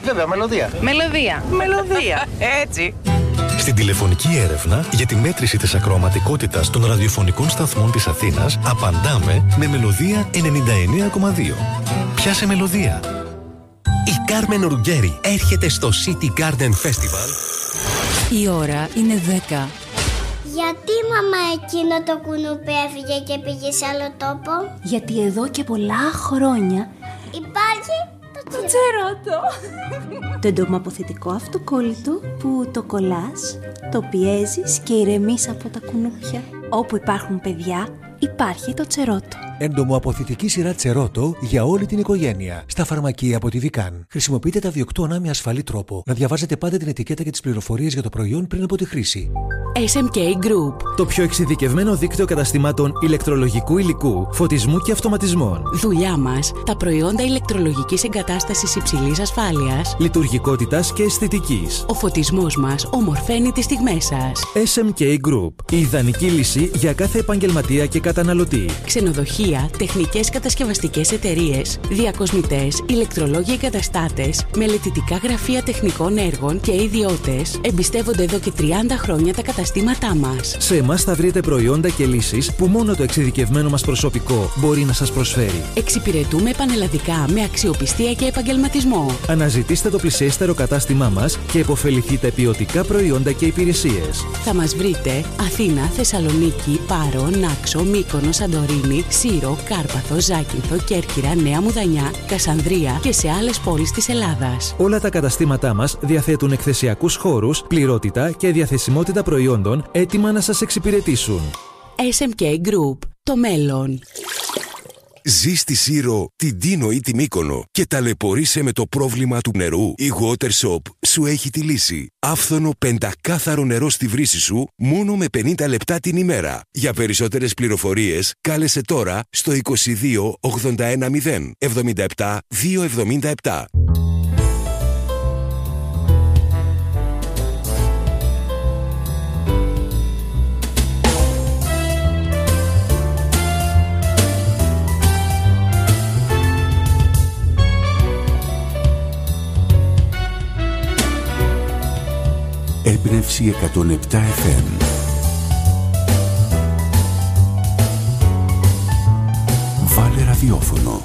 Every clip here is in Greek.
Βέβαια, μελωδία. Μελωδία. Έτσι. Στην τηλεφωνική έρευνα για τη μέτρηση της ακροαματικότητας των ραδιοφωνικών σταθμών της Αθήνας απαντάμε με μελωδία 99,2. Πιάσε μελωδία. Η Κάρμεν Ρουγκέρι έρχεται στο City Garden Festival. Η ώρα είναι 10. Γιατί μαμά εκείνο το κουνούπι έφυγε και πήγε σε άλλο τόπο? Γιατί εδώ και πολλά χρόνια υπάρχει το τσερότο. Το εντομοαποθητικό αυτοκόλλητο που το κολλάς, το πιέζεις και ηρεμείς από τα κουνούπια. Όπου υπάρχουν παιδιά, υπάρχει το τσερότο. Εντομοαποθητική σειρά Τσερότο για όλη την οικογένεια. Στα φαρμακεία από τη Βικάν. Χρησιμοποιείτε τα διοκτώνα με ασφαλή τρόπο. Να διαβάζετε πάντα την ετικέτα και τις πληροφορίες για το προϊόν πριν από τη χρήση. SMK Group. Το πιο εξειδικευμένο δίκτυο καταστημάτων ηλεκτρολογικού υλικού, φωτισμού και αυτοματισμών. Δουλειά μας, τα προϊόντα ηλεκτρολογικής εγκατάστασης υψηλής ασφάλειας, λειτουργικότητας και αισθητικής. Ο φωτισμός μας ομορφαίνει τις στιγμές σας. SMK Group. Η ιδανική λύση για κάθε επαγγελματία και καταναλωτή. Ξενοδοχεία, τεχνικές κατασκευαστικές εταιρείες, διακοσμητές, ηλεκτρολόγοι εγκαταστάτες, μελετητικά γραφεία τεχνικών έργων και ιδιώτες εμπιστεύονται εδώ και 30 χρόνια τα καταστήματά μας. Σε εμάς θα βρείτε προϊόντα και λύσεις που μόνο το εξειδικευμένο μας προσωπικό μπορεί να σας προσφέρει. Εξυπηρετούμε πανελλαδικά με αξιοπιστία και επαγγελματισμό. Αναζητήστε το πλησιέστερο κατάστημά μας και επωφεληθείτε ποιοτικά προϊόντα και υπηρεσίες. Θα μας βρείτε Αθήνα, Θεσσαλονίκη, Πάρο, Νάξο, Μύκονο, Σαντορίνη, Σύρο, Κάρπαθο, Ζάκυνθο, Κέρκυρα, Νέα Μουδανιά, Κασανδρία και σε άλλες πόλεις της Ελλάδας. Όλα τα καταστήματά μας διαθέτουν εκθεσιακούς χώρους, πληρότητα και διαθεσιμότητα προϊόντων έτοιμα να σας εξυπηρετήσουν. SMK Group. Το μέλλον. Ζει στη Σύρο, την Τίνο ή τη Μύκονο και ταλαιπωρείσαι με το πρόβλημα του νερού? Η Watershop σου έχει τη λύση. Άφθονο πεντακάθαρο νερό στη βρύση σου μόνο με 50 λεπτά την ημέρα. Για περισσότερες πληροφορίες κάλεσε τώρα στο 22 81 0 77 277. Έμπνευση 107 FM. Βάλε ραδιόφωνο.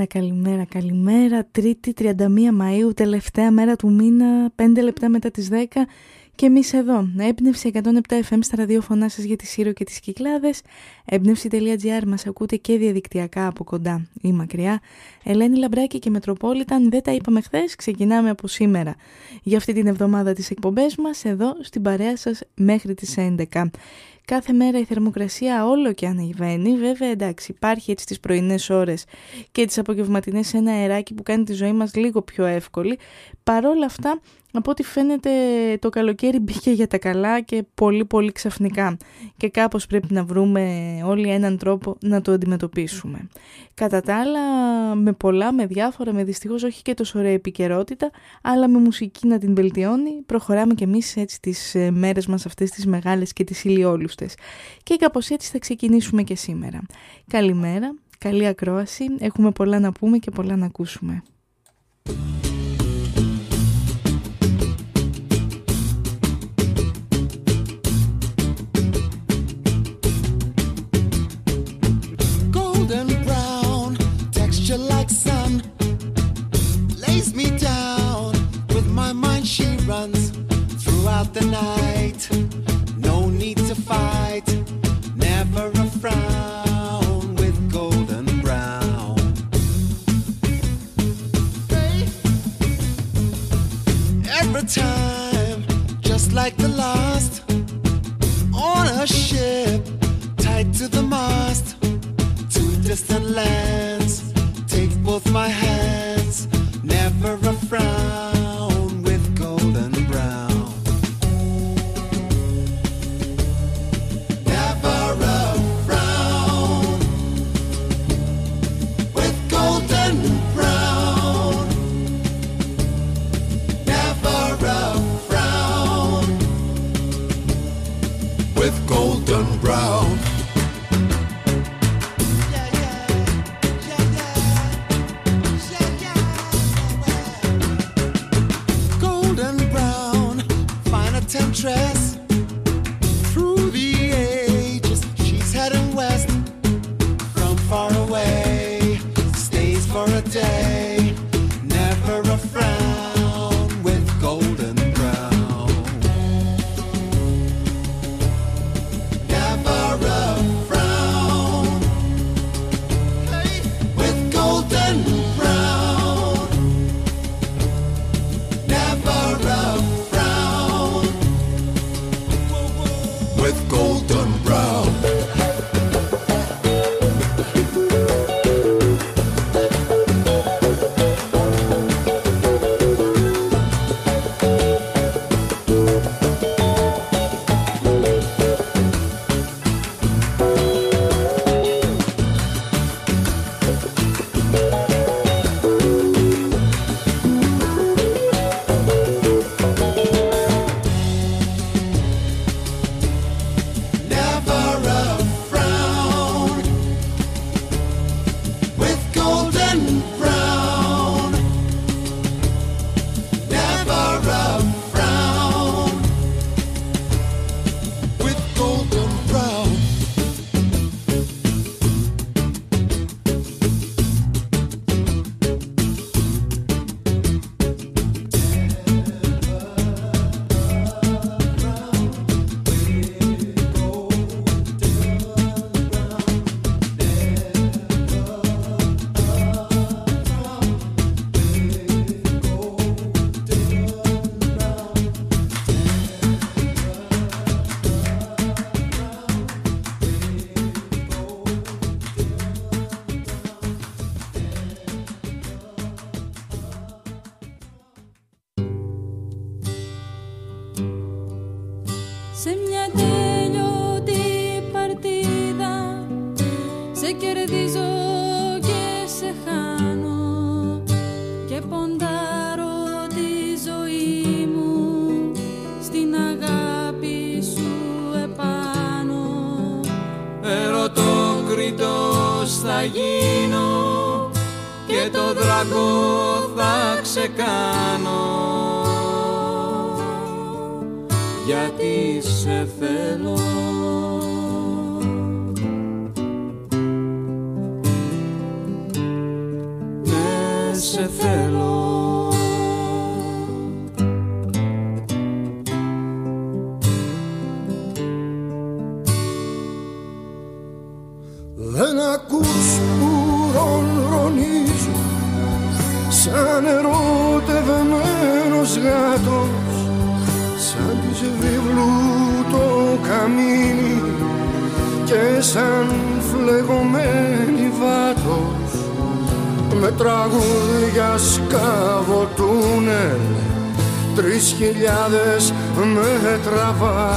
Καλημέρα. Τρίτη 31 Μαΐου, τελευταία μέρα του μήνα, 5 λεπτά μετά τις 10 και εμείς εδώ. Έμπνευση 107 FM στα ραδιόφωνά σας για τη Σύρο και τις Κυκλάδες. Έμπνευση.gr μας ακούτε και διαδικτυακά από κοντά ή μακριά. Ελένη Λαμπράκη και Μετροπόλιταν, δεν τα είπαμε χθες, ξεκινάμε από σήμερα. Για αυτή την εβδομάδα τις εκπομπές μας εδώ στην παρέα σας μέχρι τις 11. Κάθε μέρα η θερμοκρασία όλο και ανεβαίνει, βέβαια εντάξει υπάρχει έτσι τις πρωινές ώρες και τις απογευματινές ένα αεράκι που κάνει τη ζωή μας λίγο πιο εύκολη. Παρόλα αυτά, από ό,τι φαίνεται το καλοκαίρι μπήκε για τα καλά και πολύ ξαφνικά και κάπως πρέπει να βρούμε όλοι έναν τρόπο να το αντιμετωπίσουμε. Κατά τα άλλα, με πολλά, με διάφορα, με δυστυχώς όχι και τόσο ωραία επικαιρότητα, αλλά με μουσική να την βελτιώνει, προχωράμε κι εμείς έτσι τις μέρες μας αυτές τις μεγάλες και τις ηλιόλουστες. Και κάπως έτσι θα ξεκινήσουμε και σήμερα. Καλημέρα, καλή ακρόαση, έχουμε πολλά να πούμε και πολλά να ακούσουμε. Like sun lays me down. With my mind she runs throughout the night. No need to fight, never a frown. With golden brown, every time just like the last. On a ship tied to the mast, to distant lands. Take both my hands, never a frown. With golden brown, never a frown. With golden brown, never a frown. With golden brown. Temptress, through the ages, she's heading west from far away. Stays for a day, never a frown. With golden brown, never a frown. Hey. With golden brown, never a with golden brown. Σε μια τέλειωτη παρτίδα σε κερδίζω και σε χάνω και ποντάρω τη ζωή μου στην αγάπη σου επάνω. Ερωτόκριτος θα γίνω και το δράκο θα ξεκάνω, γιατί σε θέλω. θέλω. Δεν ακούς που ρονρονίζω σαν ερωτευμένος γάτος, σαν της βιβλού το καμίνι και σαν φλεγωμένη βάτος, με τραγούδια σκαβοτούνελ 3.000 μέτρα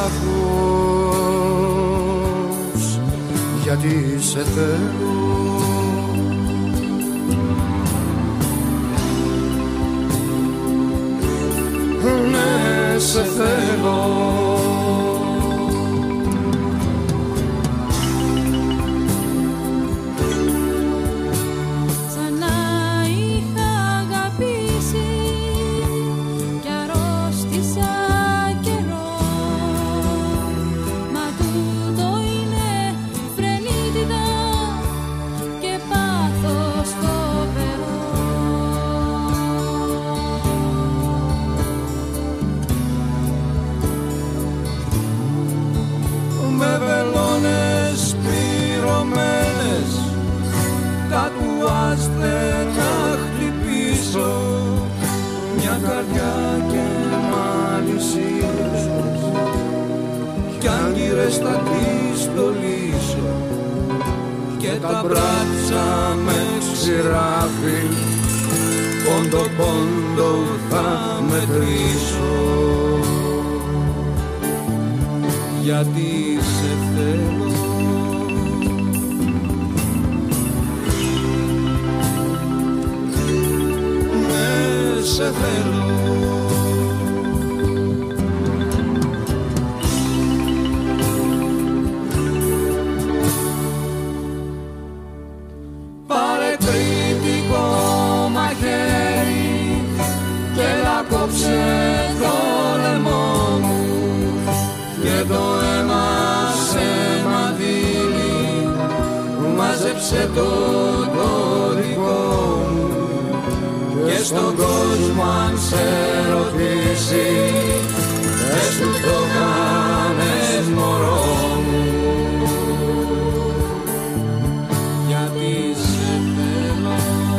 βάθος, γιατί σε θέλω. Ναι, σε θέλω. Θα τη στολίσω και τα μπράτσα με ξηράφι, πόντο πόντο θα μετρήσω, γιατί σε θέλω. Ναι, σε θέλω. Κόψε το λαιμό μου και το αίμα σε μαντήλι, μάζεψε το δικό μου και στον κόσμο αν σε ρωτήσει, πες του το κάνες μωρό μου, γιατί σε θέλω.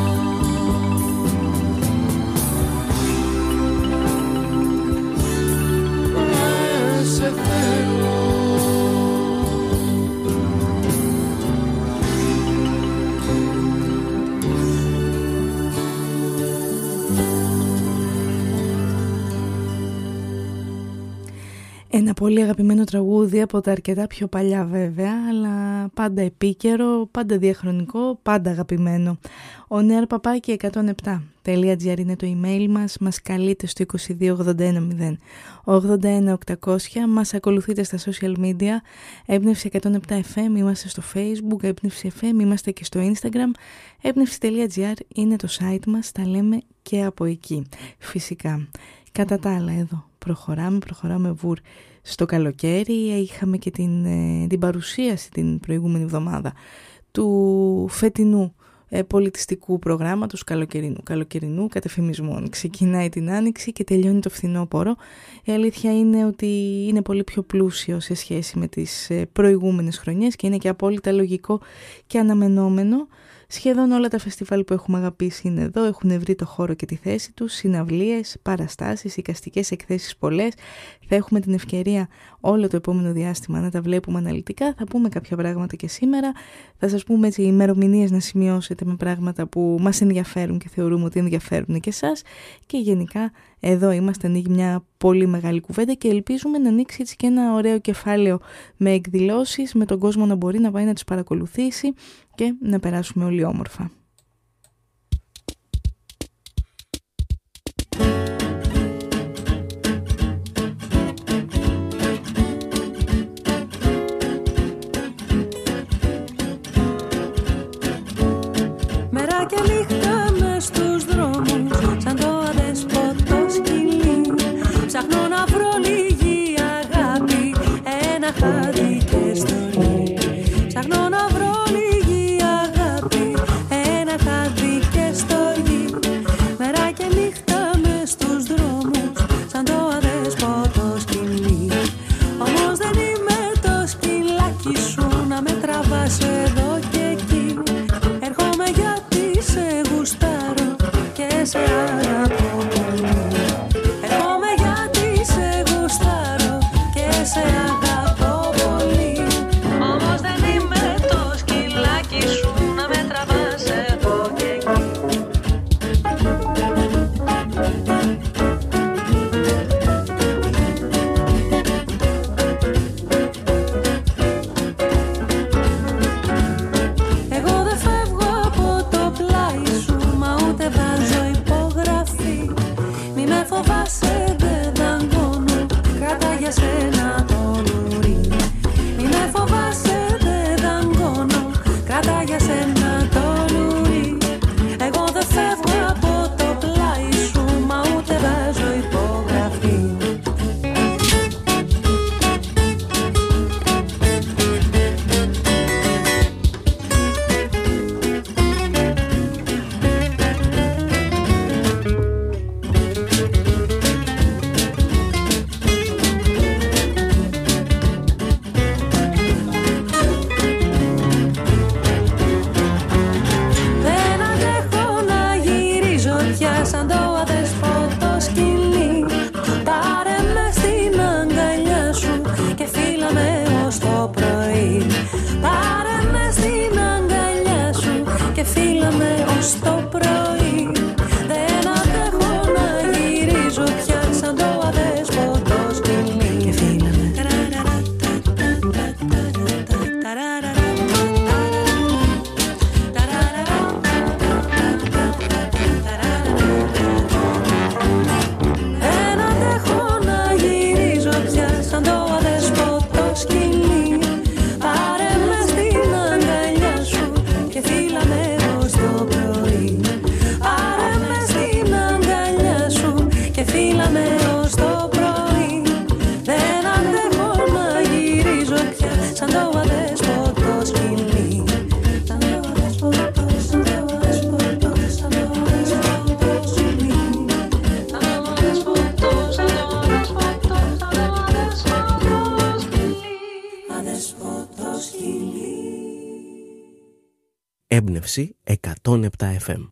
Ένα πολύ αγαπημένο τραγούδι, από τα αρκετά πιο παλιά βέβαια, αλλά πάντα επίκαιρο, πάντα διαχρονικό, πάντα αγαπημένο. Ο nearpapaki107.gr είναι το email μας, μας καλείτε στο 2281 081 800, μας ακολουθείτε στα social media, Έμπνευση 107 FM, είμαστε στο Facebook, Έμπνευση FM, είμαστε και στο Instagram, έμπνευση.gr είναι το site μας, τα λέμε και από εκεί, φυσικά. Κατά τα άλλα εδώ προχωράμε βουρ στο καλοκαίρι. Είχαμε και την παρουσίαση την προηγούμενη εβδομάδα του φετινού πολιτιστικού προγράμματος καλοκαιρινού κατεφημισμών. Ξεκινάει την Άνοιξη και τελειώνει το φθινόπωρο. Η αλήθεια είναι ότι είναι πολύ πιο πλούσιο σε σχέση με τις προηγούμενες χρονιές και είναι και απόλυτα λογικό και αναμενόμενο. Σχεδόν όλα τα φεστιβάλ που έχουμε αγαπήσει είναι εδώ, έχουν βρει το χώρο και τη θέση τους, συναυλίες, παραστάσεις, εικαστικές εκθέσεις πολλές. Θα έχουμε την ευκαιρία όλο το επόμενο διάστημα να τα βλέπουμε αναλυτικά, θα πούμε κάποια πράγματα και σήμερα, θα σας πούμε έτσι ημερομηνίες να σημειώσετε με πράγματα που μας ενδιαφέρουν και θεωρούμε ότι ενδιαφέρουν και εσάς και γενικά εδώ είμαστε, ανοίγει μια πολύ μεγάλη κουβέντα και ελπίζουμε να ανοίξει έτσι και ένα ωραίο κεφάλαιο με εκδηλώσεις, με τον κόσμο να μπορεί να πάει να τις παρακολουθήσει και να περάσουμε όλοι όμορφα. Μέρα και νύχτα μες στους δρόμους, σαν το αδέσποτο σκυλί, ψάχνω να βρω λίγη αγάπη, ένα χάδι και στολή. Ψάχνω να βρω λίγη αγάπη, ένα χάδι και στολή. Με Έμπνευση 107 FM.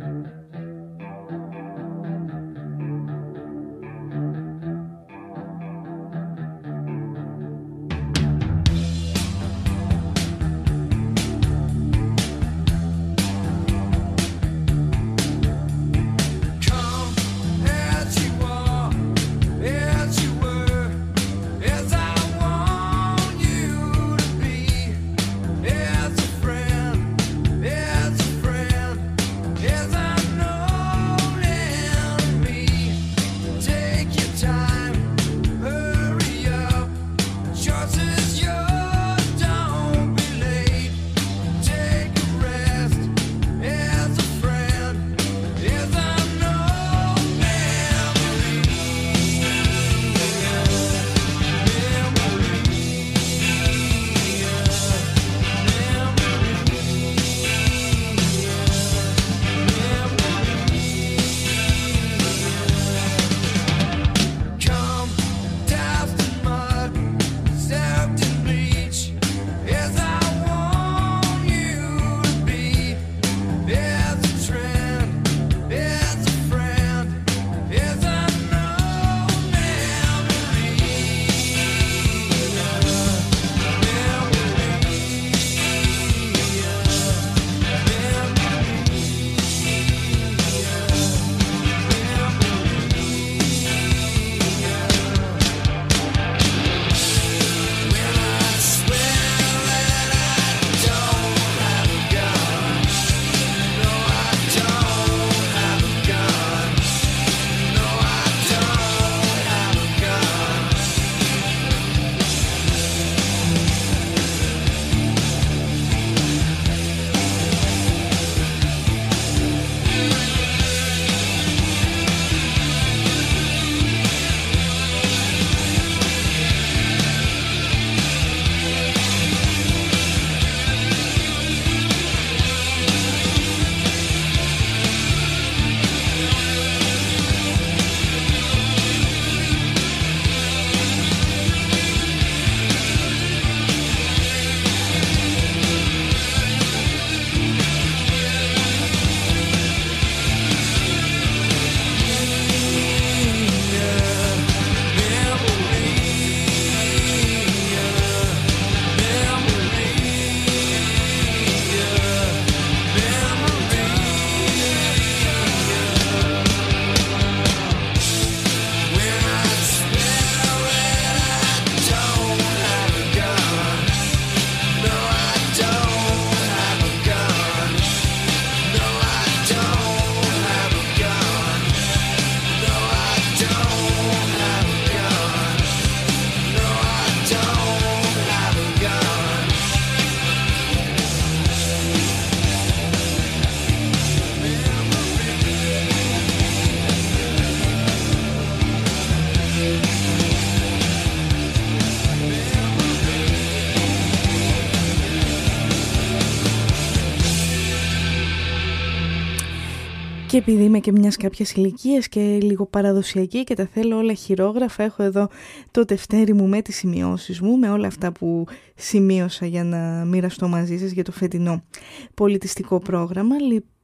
Και επειδή είμαι και μιας κάποιας ηλικίας και λίγο παραδοσιακή και τα θέλω όλα χειρόγραφα, έχω εδώ το τευτέρι μου με τις σημειώσεις μου, με όλα αυτά που σημείωσα για να μοιραστώ μαζί σας για το φετινό πολιτιστικό πρόγραμμα.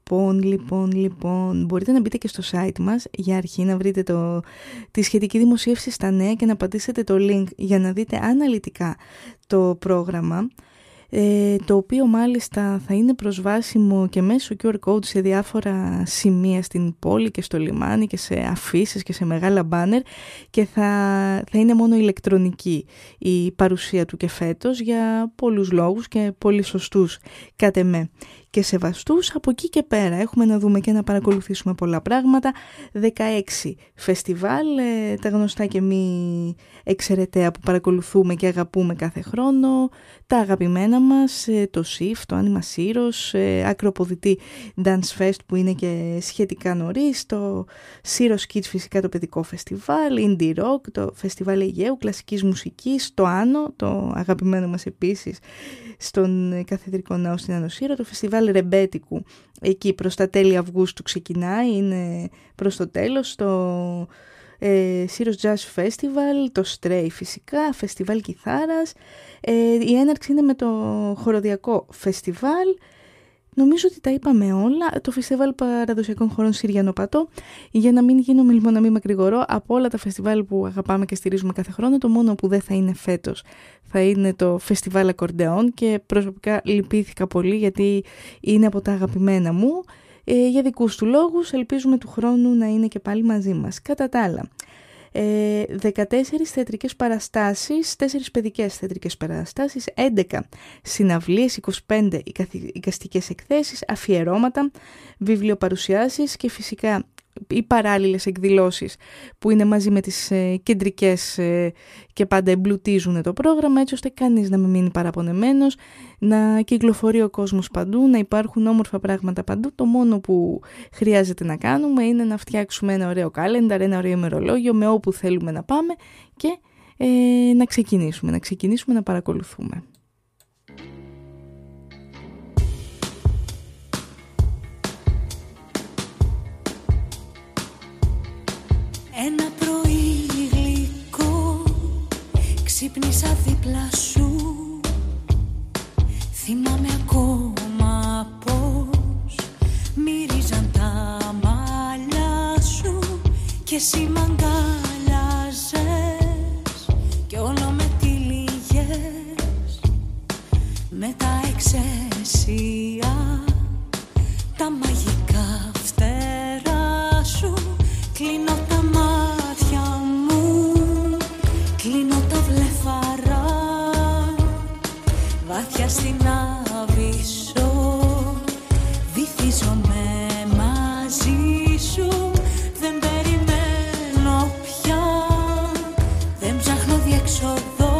Λοιπόν, μπορείτε να μπείτε και στο site μας για αρχή να βρείτε τη σχετική δημοσίευση στα νέα και να πατήσετε το link για να δείτε αναλυτικά το πρόγραμμα, το οποίο μάλιστα θα είναι προσβάσιμο και μέσω QR code σε διάφορα σημεία στην πόλη και στο λιμάνι και σε αφήσεις και σε μεγάλα μπάνερ, και θα είναι μόνο ηλεκτρονική η παρουσία του και φέτος για πολλούς λόγους και πολύ σωστούς κατ' εμέ και σεβαστούς. Από εκεί και πέρα έχουμε να δούμε και να παρακολουθήσουμε πολλά πράγματα. 16 φεστιβάλ, τα γνωστά και μη εξαιρεταία που παρακολουθούμε και αγαπούμε κάθε χρόνο, τα αγαπημένα μας, το SIF, το Άνιμα Σύρος, ακροποδητή Dance Fest που είναι και σχετικά νωρίς, το Σύρος Kids φυσικά το παιδικό φεστιβάλ, Indie Rock, το φεστιβάλ Αιγαίου, κλασικής μουσικής, το Άνω, το αγαπημένο μας επίσης στον Καθεδρικό Ναό στην Άνω Σύρο, το φεστιβάλ Ρεμπέτικου εκεί προς τα τέλη Αυγούστου ξεκινάει, είναι προς το τέλος, το Σύρος Jazz Festival, το Stray φυσικά, φεστιβάλ κιθάρας, η έναρξη είναι με το χοροδιακό φεστιβάλ νομίζω ότι τα είπαμε όλα. Το Φεστιβάλ Παραδοσιακών Χορών Συριανοπατώ, για να μην γίνομαι λοιπόν, να μην μακρηγορώ, από όλα τα φεστιβάλ που αγαπάμε και στηρίζουμε κάθε χρόνο, το μόνο που δεν θα είναι φέτος θα είναι το Φεστιβάλ Ακορντεόν, και προσωπικά λυπήθηκα πολύ γιατί είναι από τα αγαπημένα μου. Για δικούς του λόγους, ελπίζουμε του χρόνου να είναι και πάλι μαζί μας. Κατά τα άλλα, 14 θεατρικές παραστάσεις, 4 παιδικές θεατρικές παραστάσεις, 11 συναυλίες, 25 εικαστικές εκθέσεις, αφιερώματα, βιβλιοπαρουσιάσεις και φυσικά οι παράλληλες εκδηλώσεις που είναι μαζί με τις κεντρικές και πάντα εμπλουτίζουν το πρόγραμμα, έτσι ώστε κανείς να μην μείνει παραπονεμένος, να κυκλοφορεί ο κόσμος παντού, να υπάρχουν όμορφα πράγματα παντού. Το μόνο που χρειάζεται να κάνουμε είναι να φτιάξουμε ένα ωραίο κάλενταρ, ένα ωραίο ημερολόγιο με όπου θέλουμε να πάμε και να ξεκινήσουμε να παρακολουθούμε. Ένα πρωί γλυκό ξύπνησα δίπλα σου. Θυμάμαι ακόμα πως μύριζαν τα μαλλιά σου και εσύ μ' αγκάλιαζες κι όλο με τυλίγες με τα εξαίσια, τα μαγικά φτερά σου. Κλείνω τα μάτια μου, κλείνω τα βλεφαρά, βάθια στην άβυσσο, βυθίζομαι μαζί σου. Δεν περιμένω πια, δεν ψάχνω διέξοδο,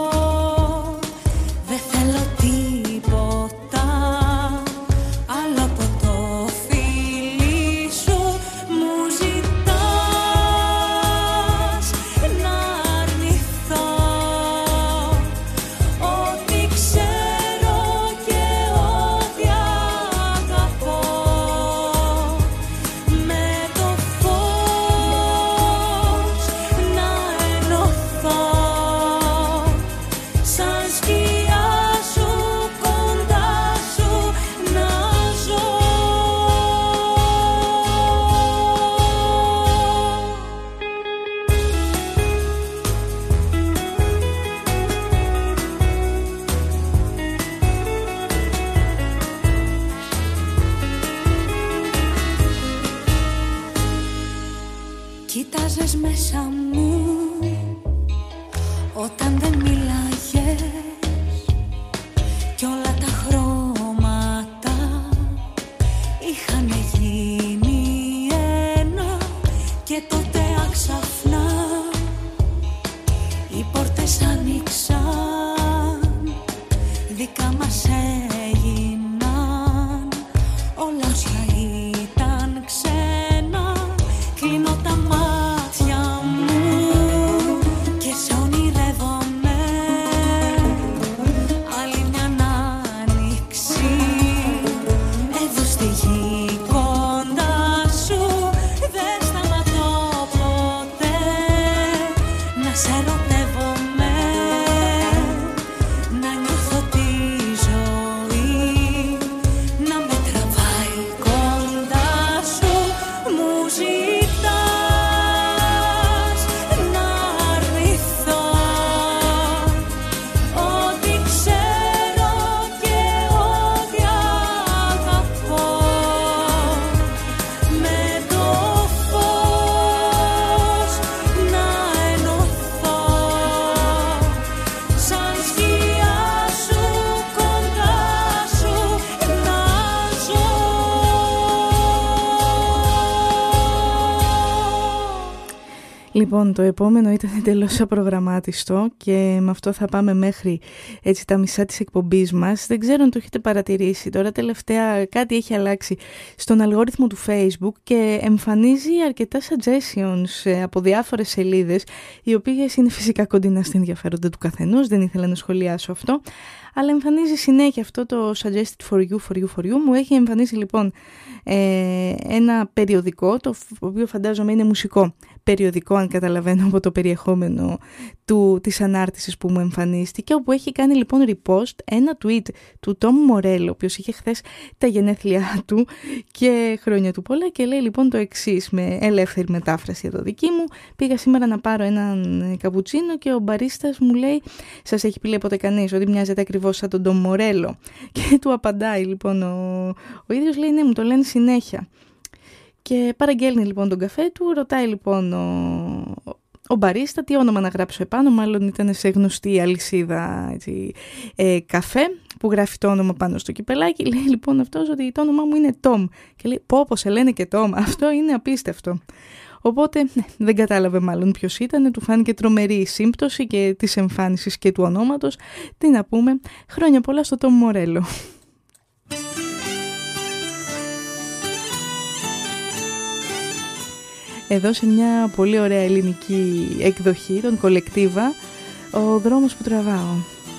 δεν θέλω τίποτα άλλο από το φίλι σου. Μου ζητάς να αρνηθώ ό,τι ξέρω και ό,τι αγαπώ. Με το φως να ενωθώ, σαν σκιά σου κοντά σου να ζω. Κοίταζες μέσα μου όταν δεν μίλαγες κι όλα τα χρώματα είχαν γίνει ένα, και τότε άξαφνα οι πόρτες άνοιξαν, δικά μας έγιναν όλα όσα ήταν ξένα. Κλείνω τα μάτια μου και σε ονειρεύομαι άλλη μια άνοιξη εδώ στη γη κοντά σου. Δεν σταματώ ποτέ να σε ερωτεύομαι, να νιώθω τη ζωή να με τραβάει κοντά σου. Μου ζητάς να αρνηθώ ό,τι ξέρω και ό,τι αγαπώ. Με το φως να ενωθώ, σαν σκιά σου κοντά σου να ζω. Λοιπόν, το επόμενο ήταν εντελώς απρογραμμάτιστο και με αυτό θα πάμε μέχρι έτσι τα μισά της εκπομπής μας. Δεν ξέρω αν το έχετε παρατηρήσει. Τώρα τελευταία κάτι έχει αλλάξει στον αλγόριθμο του Facebook και εμφανίζει αρκετά suggestions από διάφορες σελίδες, οι οποίες είναι φυσικά κοντινά στα ενδιαφέροντα του καθενός. Δεν ήθελα να σχολιάσω αυτό. αλλά εμφανίζει συνέχεια αυτό το Suggested for you. Μου έχει εμφανίσει λοιπόν ένα περιοδικό, το οποίο φαντάζομαι είναι μουσικό περιοδικό, αν καταλαβαίνω από το περιεχόμενο της ανάρτησης που μου εμφανίστηκε, όπου έχει κάνει λοιπόν repost ένα tweet του Tom Morello, ο οποίος είχε χθες τα γενέθλιά του και χρόνια του πολλά, και λέει λοιπόν το εξής, με ελεύθερη μετάφραση εδώ δική μου: πήγα σήμερα να πάρω έναν καπουτσίνο και ο μπαρίστας μου λέει, σας έχει πει λέει ποτέ κανείς ότι μοιάζεται ακριβώς σαν τον Tom Morello? Και του απαντάει λοιπόν ο ίδιος, λέει ναι, μου το λένε συνέχεια. Και παραγγέλνει λοιπόν τον καφέ του, ρωτάει λοιπόν ο μπαρίστα τι όνομα να γράψω επάνω, μάλλον ήταν σε γνωστή αλυσίδα έτσι, καφέ, που γράφει το όνομα πάνω στο κυπελάκι. Λέει λοιπόν αυτός ότι το όνομά μου είναι Tom, και λέει πω σε λένε και Tom, αυτό είναι απίστευτο. Οπότε δεν κατάλαβε μάλλον ποιος ήταν, του φάνηκε τρομερή η σύμπτωση και της εμφάνισης και του ονόματος. Τι να πούμε, χρόνια πολλά στο Tom Morello. Εδώ σε μια πολύ ωραία ελληνική εκδοχή, τον Κολεκτίβα, ο δρόμος που τραβάω.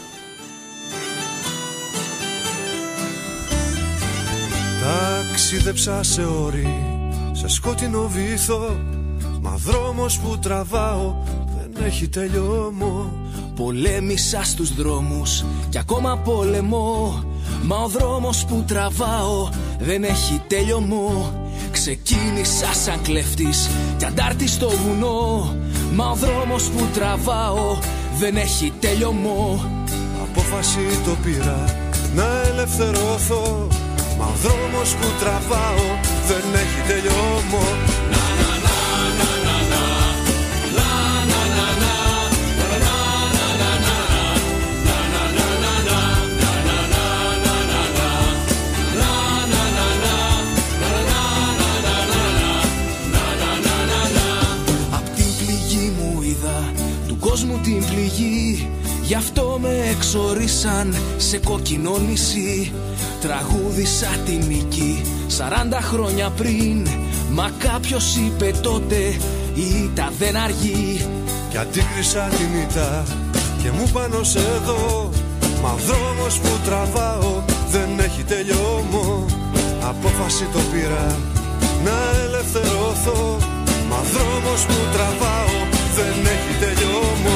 Ταξίδεψα σε όρη, σε σκότεινο βήθο, μα δρόμος που τραβάω δεν έχει τελειώμο. Πολέμησα στους δρόμους κι ακόμα πολεμώ, μα ο δρόμος που τραβάω δεν έχει τέλειωμό. Ξεκίνησα σαν κλέφτης κι αντάρτης στο βουνό, μα ο δρόμος που τραβάω δεν έχει τέλειωμό. Απόφαση το πήρα να ελευθερωθώ, μα ο δρόμος που τραβάω δεν έχει τελειώμο. Κόσμου την πληγή, γι' αυτό με εξορίσαν σε κόκκινο νησί. Τραγούδισα τη νίκη 40 χρόνια πριν, μα κάποιος είπε τότε η ήττα δεν αργεί. Κι αντίκρισα την ήττα και μου πάνω σε εδώ, μα ο δρόμος που τραβάω δεν έχει τελειώμο. Απόφαση το πήρα να ελευθερωθώ, μα ο δρόμος που τραβάω δεν έχει τελειώμο.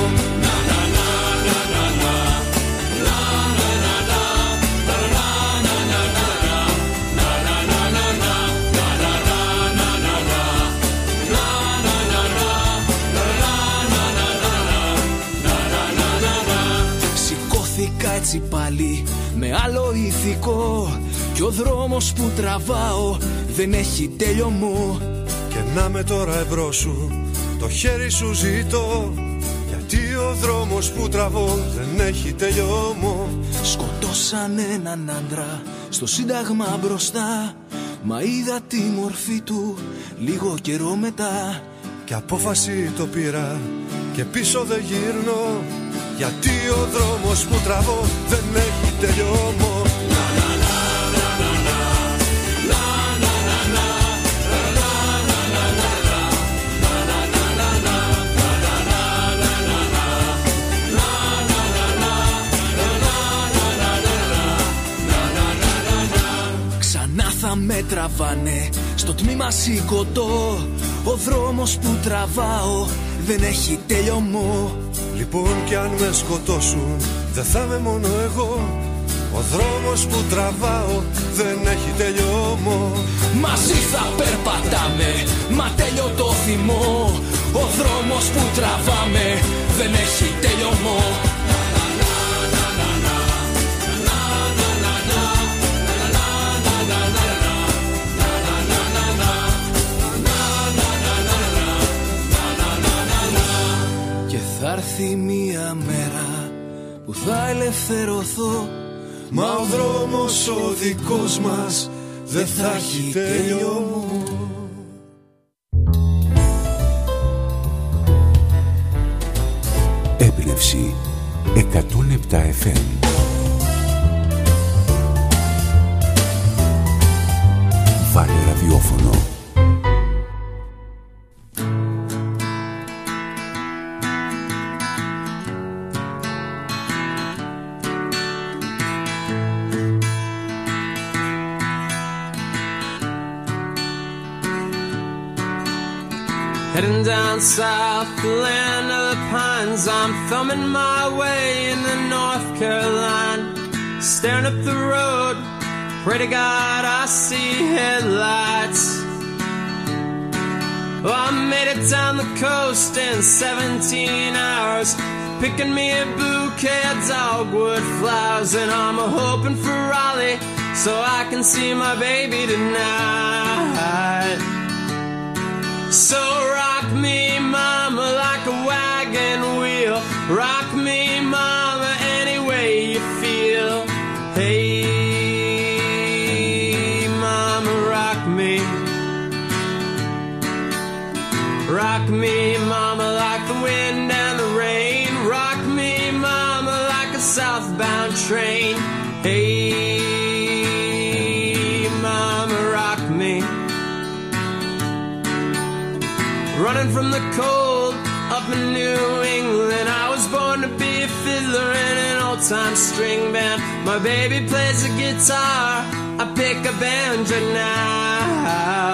Σηκώθηκα έτσι πάλι με άλλο ηθικό, κι ο δρόμος που τραβάω δεν έχει τέλειωμό. Και να με τώρα εμπρός σου, το χέρι σου ζητώ, γιατί ο δρόμος που τραβώ δεν έχει τελειώμο. Σκοτώσαν έναν άντρα στο Σύνταγμα μπροστά, μα είδα τη μορφή του λίγο καιρό μετά. Και απόφαση το πήρα και πίσω δεν γύρνω, γιατί ο δρόμος που τραβώ δεν έχει τελειώμο. Θα με τραβάνε στο τμήμα σηκωτό, ο δρόμος που τραβάω δεν έχει τελειωμό. Λοιπόν κι αν με σκοτώσουν δεν θα είμαι μόνο εγώ, ο δρόμος που τραβάω δεν έχει τελειώμο. Μαζί θα περπατάμε, μα τέλειο το θυμό, ο δρόμος που τραβάμε δεν έχει τελειωμό. Θα έρθει μια μέρα που θα ελευθερωθώ, μα ο δρόμος ο δικός μας δεν θα έχει τέλειωμό. Έμπνευση 107 FM. Βάλε ραδιόφωνο. Heading down south, the land of the pines. I'm thumbing my way into North Carolina, staring up the road, pray to God I see headlights. Well, I made it down the coast in 17 hours, picking me a bouquet of dogwood flowers. And I'm hoping for Raleigh so I can see my baby tonight. So rock me, mama, like a wagon wheel. Rock me, mama, any way you feel. Hey, mama, rock me. Rock me, mama, like the wind and the rain. Rock me, mama, like a southbound train. Hey, mama, rock me. Running from the cold up in New England, I was born to be a fiddler in an old-time string band. My baby plays the guitar, I pick a banjo now.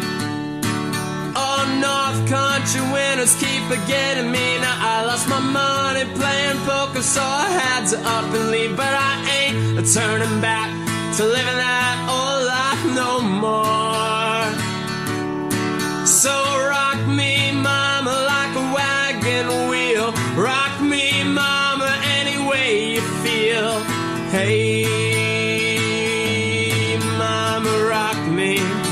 Oh, North Country winters keep forgetting me. Now I lost my money playing poker, so I had to up and leave. But I ain't turning back to living that old life no more. So rock me, mama, like a wagon wheel. Rock me, mama, any way you feel. Hey, mama, rock me.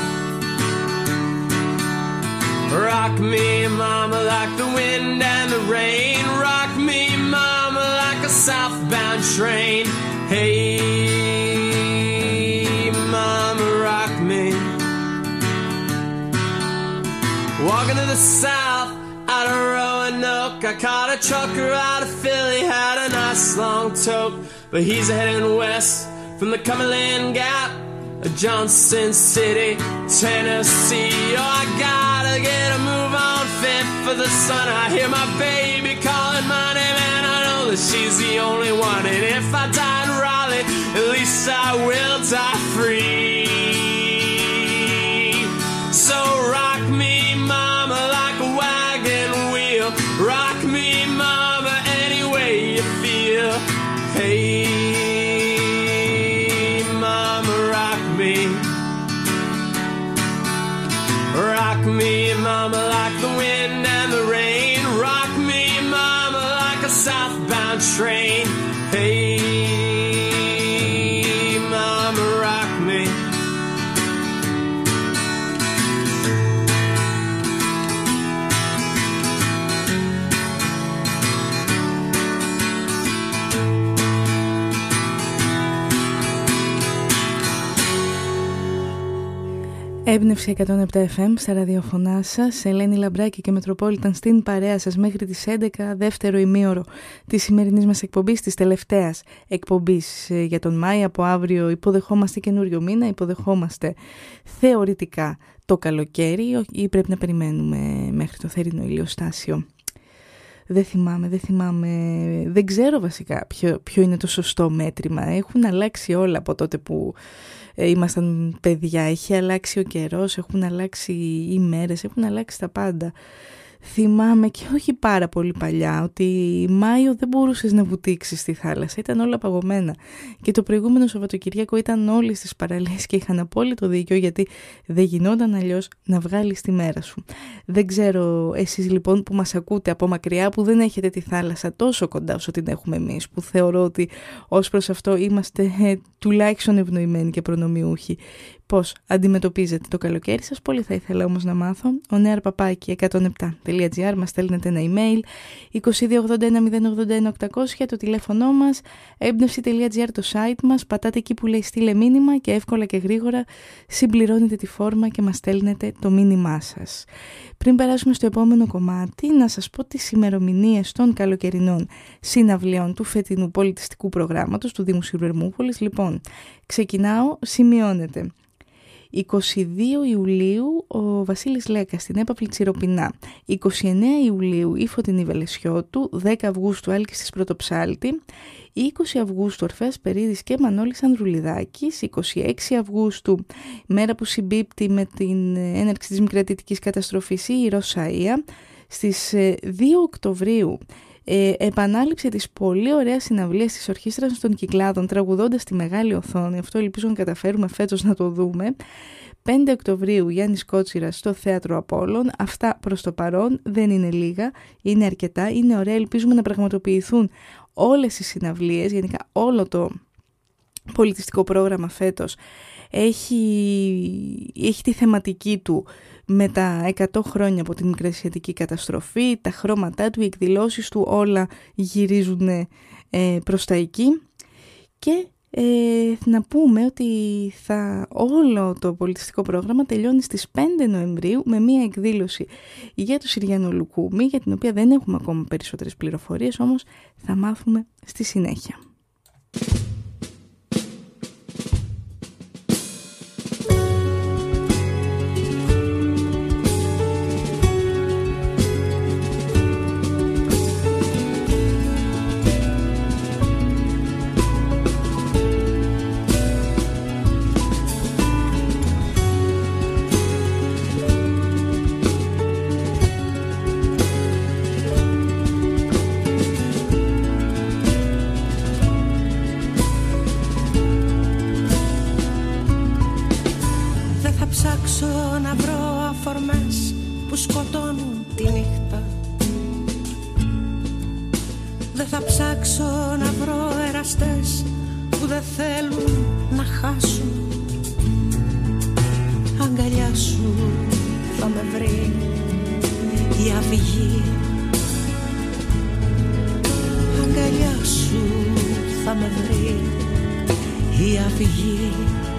Rock me, mama, like the wind and the rain. Rock me, mama, like a southbound train. Hey, mama, rock me. Walking to the south, out of Roanoke, I caught a trucker out of Philly, had a nice long tote. But he's heading west from the Cumberland Gap, Johnson City, Tennessee. Oh, I gotta get a move on fit for the sun. I hear my baby calling my name, and I know that she's the only one. And if I die in Raleigh, at least I will die free. So rock me, mama, like a wagon wheel. Rock me, mama, any way you feel. Hey, mama, rock me. Rock me, mama, like the wind and the rain. Rock me, mama, like a southbound train. Hey, mama, rock me. Έμπνευση 107 FM στα ραδιοφωνά σας, Ελένη Λαμπράκη και Μετροπόλιταν στην παρέα σας μέχρι τις 11, δεύτερο ημίωρο της σημερινής μας εκπομπής, της τελευταίας εκπομπής για τον Μάη. Από αύριο υποδεχόμαστε καινούριο μήνα, υποδεχόμαστε θεωρητικά το καλοκαίρι ή πρέπει να περιμένουμε μέχρι το θερινό ηλιοστάσιο. Δεν θυμάμαι, δεν ξέρω βασικά ποιο είναι το σωστό μέτρημα. Έχουν αλλάξει όλα από τότε που ήμασταν παιδιά. Έχει αλλάξει ο καιρός, έχουν αλλάξει οι μέρες, έχουν αλλάξει τα πάντα. Θυμάμαι και όχι πάρα πολύ παλιά ότι Μάιο δεν μπορούσες να βουτήξεις στη θάλασσα, ήταν όλα παγωμένα. Και το προηγούμενο Σαββατοκυριακό ήταν όλες τις παραλίες και είχαν απόλυτο δίκιο, γιατί δεν γινόταν αλλιώς να βγάλεις τη μέρα σου. Δεν ξέρω εσείς λοιπόν που μας ακούτε από μακριά, που δεν έχετε τη θάλασσα τόσο κοντά όσο την έχουμε εμείς, που θεωρώ ότι ως προς αυτό είμαστε τουλάχιστον ευνοημένοι και προνομιούχοι. Πώς αντιμετωπίζετε το καλοκαίρι σας? Πολύ θα ήθελα όμως να μάθω. onearpapaki107.gr, μας στέλνετε ένα email, 2281-081-800 το τηλέφωνο μας, έμπνευση.gr το site μας, πατάτε εκεί που λέει στείλε μήνυμα και εύκολα και γρήγορα συμπληρώνετε τη φόρμα και μας στέλνετε το μήνυμά σας. Πριν περάσουμε στο επόμενο κομμάτι, να σας πω τις ημερομηνίες των καλοκαιρινών συναυλιών του φετινού πολιτιστικού προγράμματος του Δήμου Σιρου Ερμούπολης. Λοιπόν, ξεκινάω, σημειώνετε. 22 Ιουλίου ο Βασίλης Λέκας στην έπαυλη Τσιροπινά. 29 Ιουλίου η Φωτεινή Βελεσιώτου. 10 Αυγούστου Άλκης της Πρωτοψάλτη. 20 Αυγούστου Ορφέας Περίδης και Μανώλης Ανδρουλιδάκης. 26 Αυγούστου, μέρα που συμπίπτει με την έναρξη της Μικρασιατικής καταστροφής, η Ρωσαΐα. Στις 2 Οκτωβρίου επανάληψη της πολύ ωραίας συναυλίας της Ορχήστρας των Κυκλάδων, τραγουδώντας τη μεγάλη οθόνη. Αυτό ελπίζω να καταφέρουμε φέτος να το δούμε. 5 Οκτωβρίου Γιάννης Κότσιρας στο Θέατρο Απόλλων. Αυτά προς το παρόν, δεν είναι λίγα, είναι αρκετά, είναι ωραία. Ελπίζουμε να πραγματοποιηθούν όλες οι συναυλίες, γενικά όλο το πολιτιστικό πρόγραμμα φέτος έχει τη θεματική του με τα 100 χρόνια από την Μικρασιατική καταστροφή, τα χρώματά του, οι εκδηλώσεις του, όλα γυρίζουν προς τα εκεί. Και να πούμε ότι όλο το πολιτιστικό πρόγραμμα τελειώνει στις 5 Νοεμβρίου με μία εκδήλωση για το Συριανό Λουκούμι, για την οποία δεν έχουμε ακόμα περισσότερες πληροφορίες, όμως θα μάθουμε στη συνέχεια. Που σκοτώνουν τη νύχτα. Δεν θα ψάξω να βρω εραστές που δεν θέλουν να χάσουν. Αγκαλιά σου θα με βρει η αυγή. Αγκαλιά σου θα με βρει η αυγή.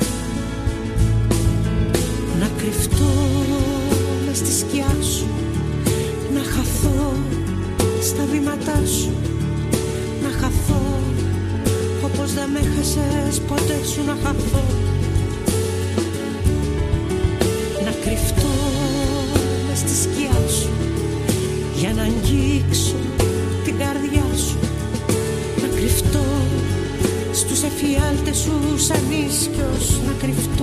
Να κρυφτώ μες στη σκιά σου, να χαθώ στα βήματά σου, να χαθώ όπως δεν με χάσες ποτέ σου, να χαθώ. Να κρυφτώ μες στη σκιά σου για να αγγίξω την καρδιά σου, να κρυφτώ στους εφιάλτες σου σαν ίσκιος, να κρυφτώ.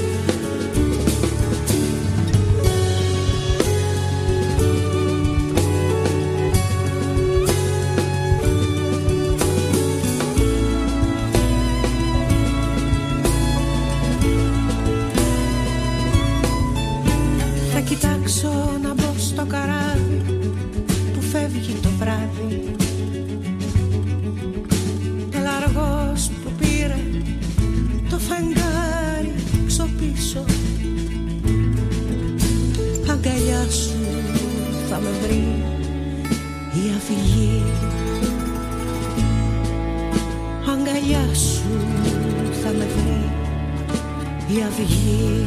Να μπω στο καράβι που φεύγει το βράδυ, ελαργός που πήρε το φεγγάρι ξοπίσω. Αγκαλιά σου θα με βρει η αυγή. Αγκαλιά σου θα με βρει η αυγή.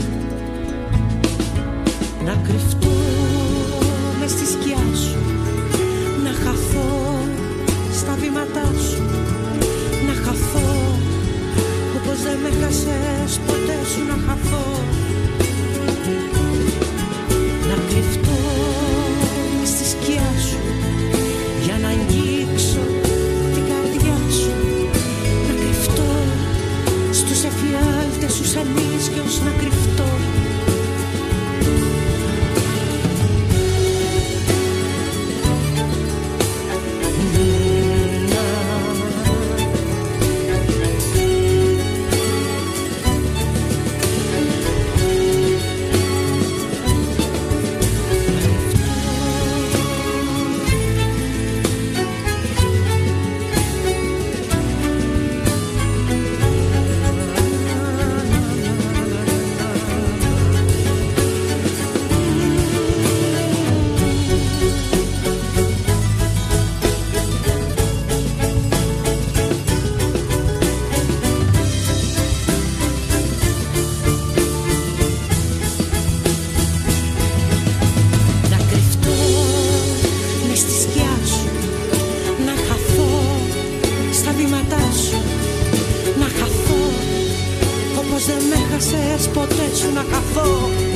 Να κρυφτώ μες στη σκιά σου, να χαθώ στα βήματά σου, να χαθώ όπως δεν με χάσες ποτέ σου, να χαθώ. Να κρυφτώ μες στη σκιά σου για να αγγίξω την καρδιά σου, να κρυφτώ στους εφιάλτες σου σαν ίσκιος, να κρυφτώ. θάλασσες ποτέ σου να χαθώ,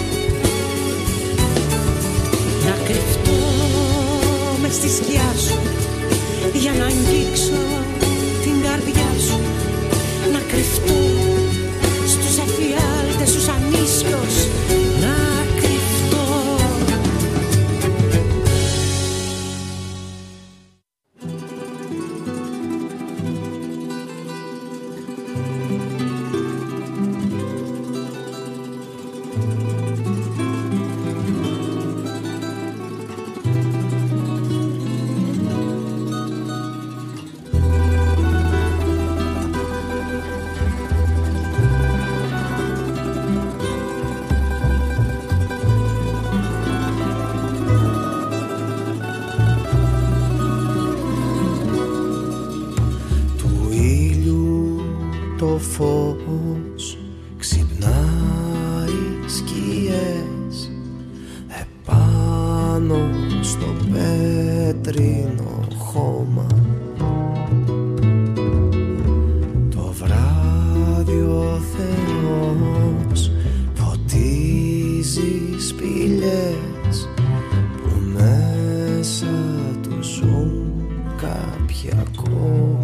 να κρυφτώ μες στη σκιά σου για να αγγίξω την καρδιά σου, να κρυφτώ στους εφιάλτες τους ανίσιος, να κρυφτώ. φως ξυπνάει σκιές επάνω στο πέτρινο χώμα. Το βράδυ ο Θεός φωτίζει σπηλιές που μέσα του ζουν κάποιοι ακόμα.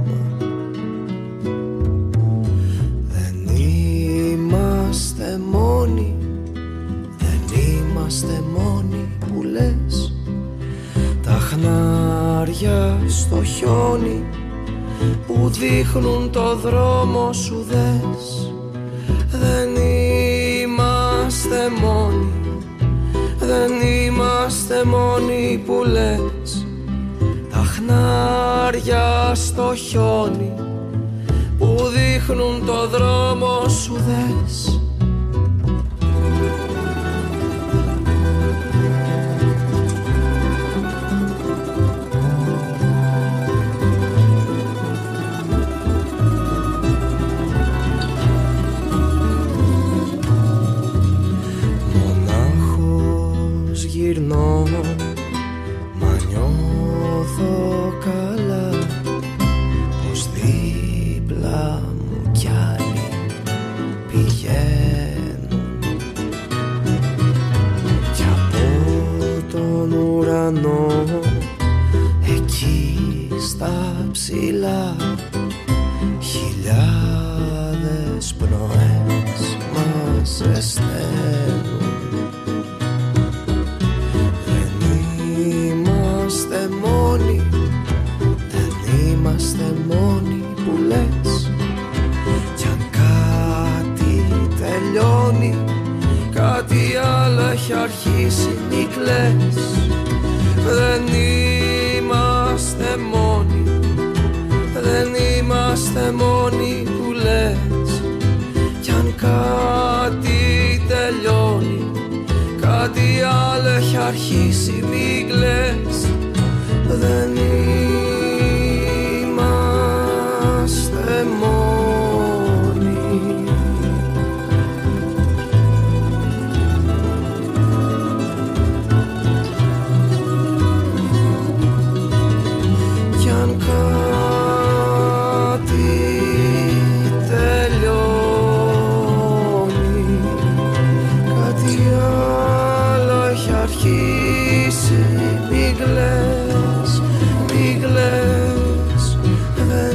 Που λες τα χνάρια στο χιόνι που δείχνουν το δρόμο σου δες. Δεν είμαστε μόνοι, δεν είμαστε μόνοι που λες τα χνάρια στο χιόνι που δείχνουν το δρόμο σου δες. Μα νιώθω καλά πως δίπλα μου κι άλλοι πηγαίνουν κι από τον ουρανό εκεί στα ψηλά χιλιάδες πνοές μας ζεσταίνουν. Είμαστε μόνοι που λες κι αν κάτι τελειώνει κάτι άλλο έχει αρχίσει μη κλαις. Δεν είμαστε μόνοι, δεν είμαστε μόνοι που λες κι αν κάτι τελειώνει κάτι άλλο έχει αρχίσει μη κλαις. Δεν είμαστε μόνοι. Κι αν κάτι τελειώνει κάτι άλλο έχει αρχίσει μη κλαις, μη κλαις. Δεν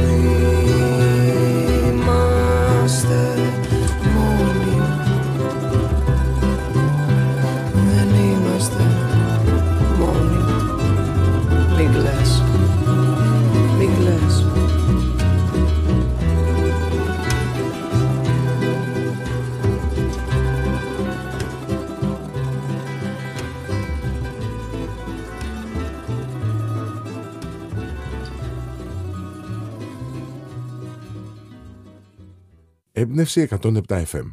είμαστε μόνοι, δεν είμαστε μόνοι. Μην κλαις, μην κλαις. Έμπνευση 107 FM.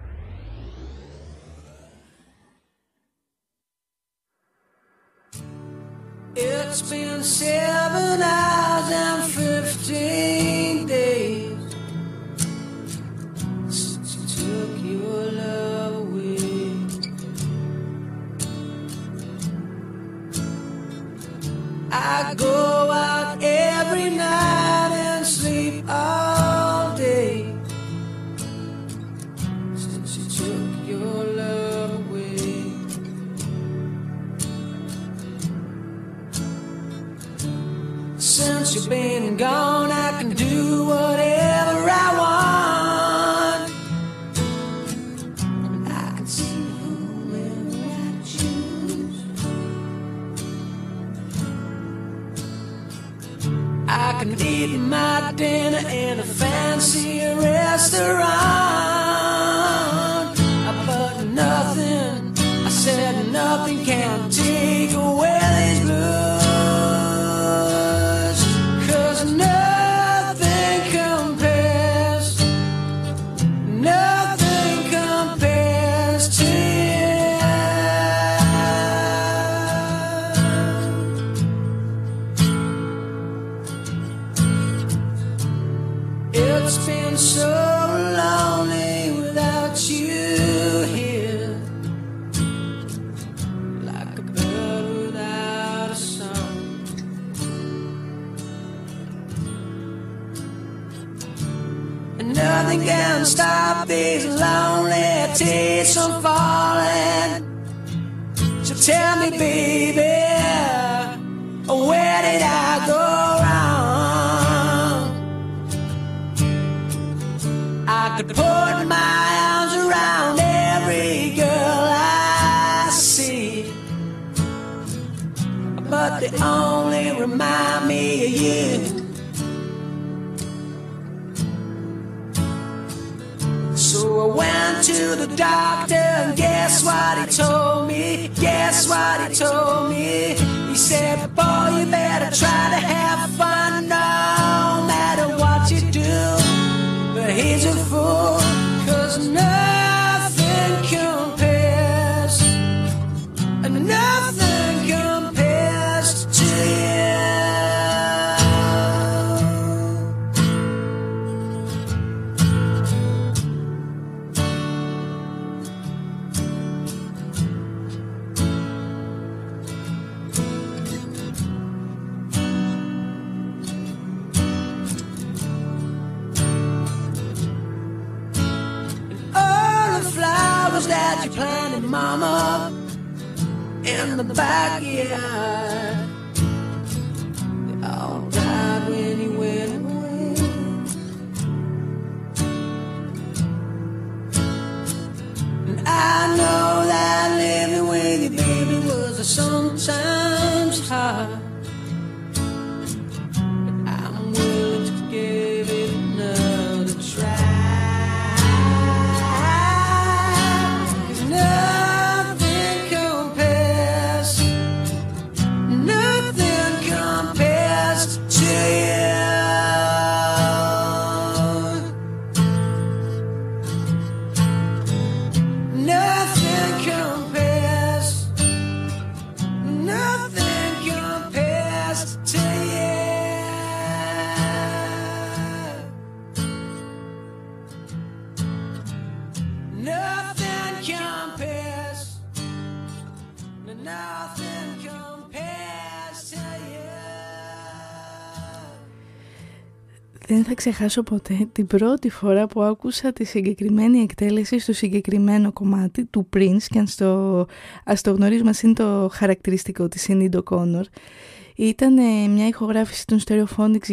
It's been 7 hours and 15 days since you took your love away. I go out every night and sleep all day since you She's been and gone, I can do whatever I want. And I can see whoever I choose. I can eat my dinner in a fancy restaurant, but nothing, I said nothing can take away these blues, 'cause nothing compares to you. It's been so lonely without you here, like a bird without a song. And nothing can stop these lonely tears from falling. So tell me, baby, where did I go wrong? I could put my arms around every girl I see, but they only remind me of you. So I went to the doctor and guess what he told me? Guess what he told me? He said, boy, you better try to have fun no matter what you do. But he's a fool, 'cause nothing compares, and nothing compares to you. That you planted, mama, in the backyard, they all died when you went away. And I know that living with you, baby, was sometimes hard, but I'm willing to give it another try. Δεν θα ξεχάσω ποτέ την πρώτη φορά που άκουσα τη συγκεκριμένη εκτέλεση στο συγκεκριμένο κομμάτι του Prince, και ας το γνωρίζουμε, είναι το χαρακτηριστικό της Sinéad O'Connor. Ήταν μια ηχογράφηση των Stereophonics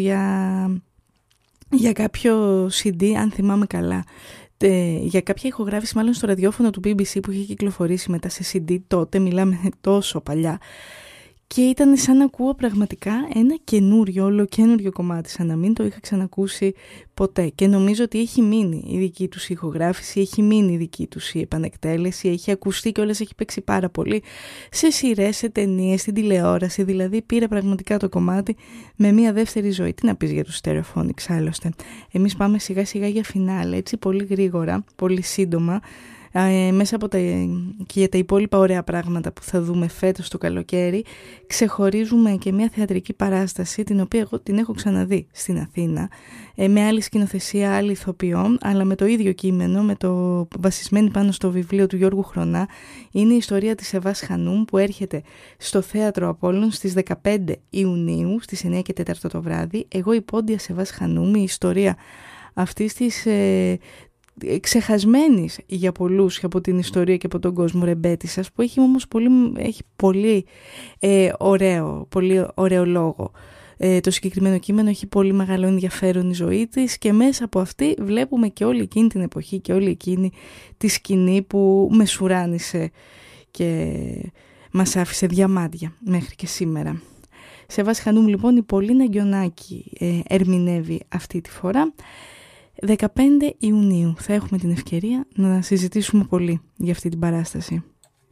για κάποιο CD, αν θυμάμαι καλά. Για κάποια ηχογράφηση μάλλον στο ραδιόφωνο του BBC που είχε κυκλοφορήσει μετά σε CD τότε, μιλάμε τόσο παλιά. Και ήταν σαν να ακούω πραγματικά ένα ολοκένουριο κομμάτι, σαν να μην το είχα ξανακούσει ποτέ. Και νομίζω ότι έχει μείνει η δική τους ηχογράφηση, έχει μείνει η δική τους η επανεκτέλεση, έχει ακουστεί και όλες, έχει παίξει πάρα πολύ σε σειρές, σε ταινίες, στην τηλεόραση. Δηλαδή πήρε πραγματικά το κομμάτι με μια δεύτερη ζωή. Τι να πεις για τους Stereophonics άλλωστε. Εμείς πάμε σιγά σιγά για φινάλε, έτσι πολύ γρήγορα, πολύ σύντομα. Μέσα από και για τα υπόλοιπα ωραία πράγματα που θα δούμε φέτος το καλοκαίρι, ξεχωρίζουμε και μια θεατρική παράσταση, την οποία εγώ την έχω ξαναδεί στην Αθήνα, με άλλη σκηνοθεσία, άλλη ηθοποιό, αλλά με το ίδιο κείμενο, βασισμένη πάνω στο βιβλίο του Γιώργου Χρονά. Είναι η ιστορία της Εβάς Χανουμ, που έρχεται στο Θέατρο Απόλλων στις 15 Ιουνίου, στις 9 και 4 το βράδυ. Εγώ η Πόντια Εβάς Χανουμ, η ιστορία αυτής της ξεχασμένης για πολλούς και από την ιστορία και από τον κόσμο ρεμπέτισσας, που έχει όμως πολύ ωραίο λόγο. το συγκεκριμένο κείμενο έχει πολύ μεγάλο ενδιαφέρον η ζωή της και μέσα από αυτή βλέπουμε και όλη εκείνη την εποχή και όλη εκείνη τη σκηνή που μεσουράνησε και μας άφησε διαμάντια μέχρι και σήμερα. Σε βάση Χανούμ λοιπόν η Πολίνα Γκιονάκη ερμηνεύει αυτή τη φορά. 15 Ιουνίου θα έχουμε την ευκαιρία να συζητήσουμε πολύ για αυτή την παράσταση.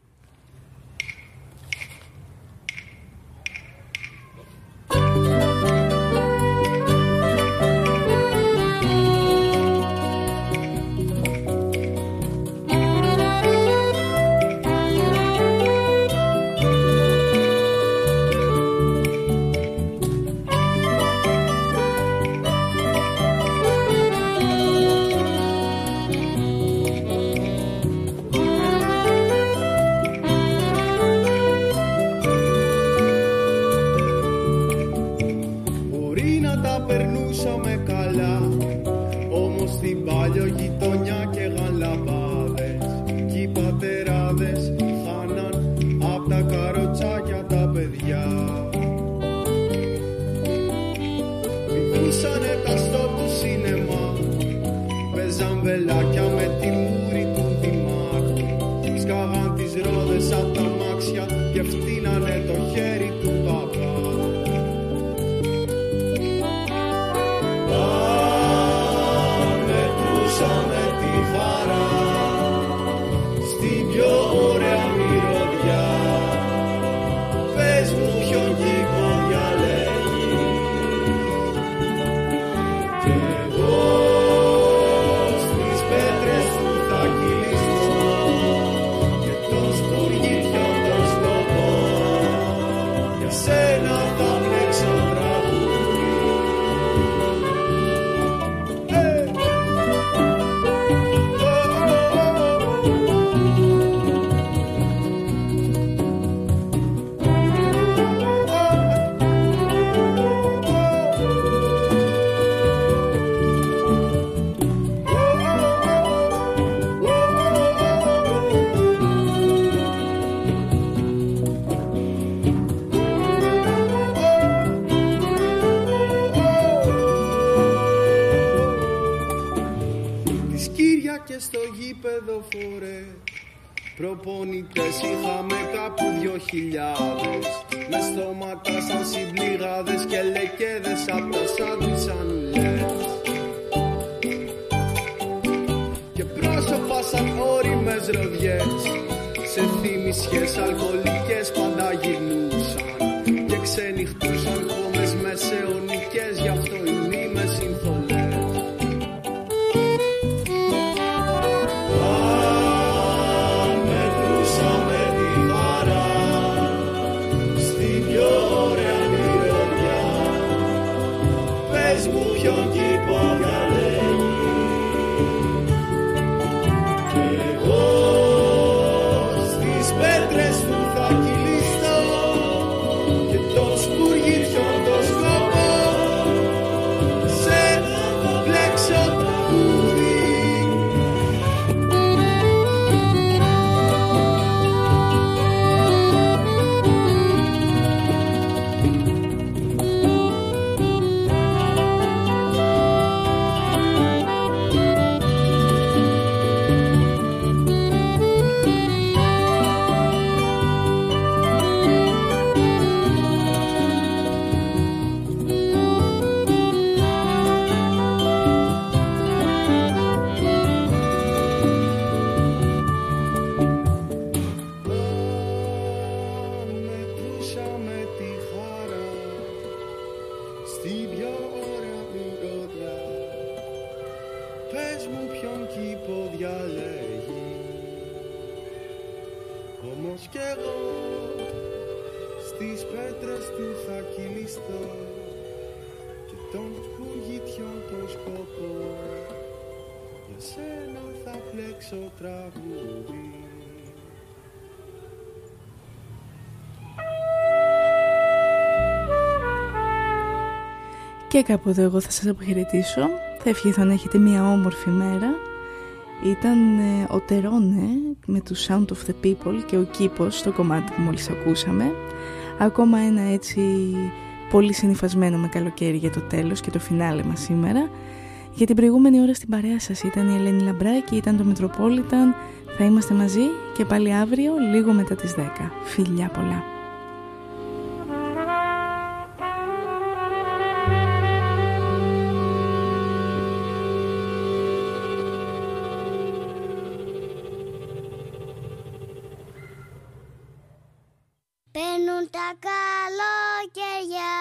Προπονητές είχαμε κάπου 2.000 με στόματα σαν συμπληγάδες και λεκέδες απ' τα σάντουισανουλές και πρόσωπα σαν όριμες ροδιές σε θύμισιες αλκοολικές πάντα γυρνούσαν και ξενυχτούσαν κόμες μεσαιωνικές, γι' αυτό οι μνήμες συνθολές. Ποιον κήπο διαλέγει εγώ στις πέτρες του θα κυλιστώ και το σπουργίριον το σκοπό σε να πλέξω τραγούδι. Και κάπου εδώ εγώ θα σας αποχαιρετήσω. Θα ευχηθώ να έχετε μια όμορφη μέρα. Ήταν ο Τερόνε με του Sound of the People και ο Κήπος στο κομμάτι που μόλις ακούσαμε. Ακόμα ένα έτσι πολύ συνυφασμένο με καλοκαίρι για το τέλος και το φινάλε μας σήμερα. Για την προηγούμενη ώρα στην παρέα σας ήταν η Ελένη Λαμπράκη, ήταν το Metropolitan. Θα είμαστε μαζί και πάλι αύριο λίγο μετά τις 10. Φιλιά πολλά. Παίρνουν τα καλοκαιριά,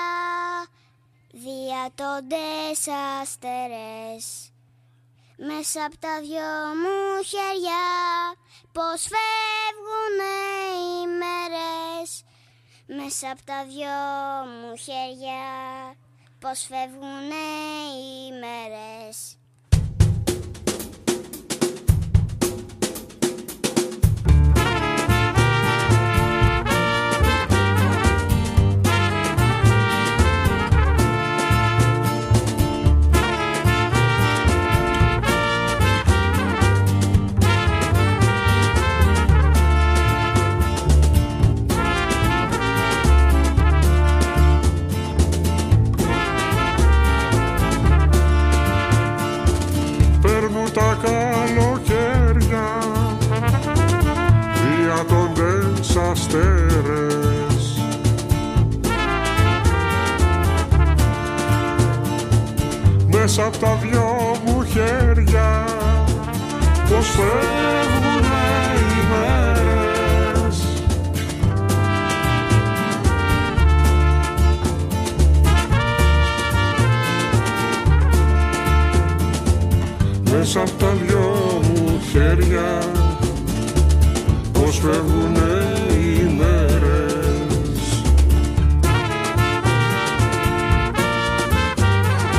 διατώντες αστερές, μέσα απ' τα δυο μου χέρια, πως φεύγουνε οι μέρες. Μέσα απ' τα δυο μου χέρια, πως φεύγουνε οι μέρες. Τα καλοκαίρια διατώντες αστέρες, μέσα απ' τα δυο μου χέρια, πως φεύγουνε οι μέρες. Μέσα απ' τα δυο μου χέρια, πως φεύγουνε